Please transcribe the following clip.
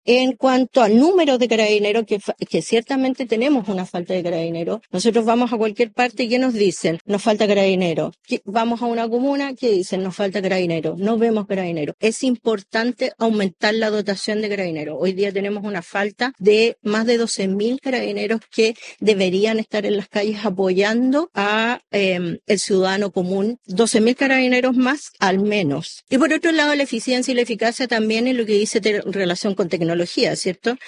En cuanto al número de carabineros, que ciertamente tenemos una falta de carabineros, nosotros vamos a cualquier parte y ¿qué nos dicen? Nos falta carabineros. Vamos a una comuna, ¿qué dicen? Nos falta carabineros. No vemos carabineros. Es importante aumentar la dotación de carabineros. Hoy día tenemos una falta de más de 12.000 carabineros que deberían estar en las calles apoyando a el ciudadano común. 12.000 carabineros más, al menos. Y por otro lado, la eficiencia y la eficacia también en lo que dice relación con tecnología, ¿cierto?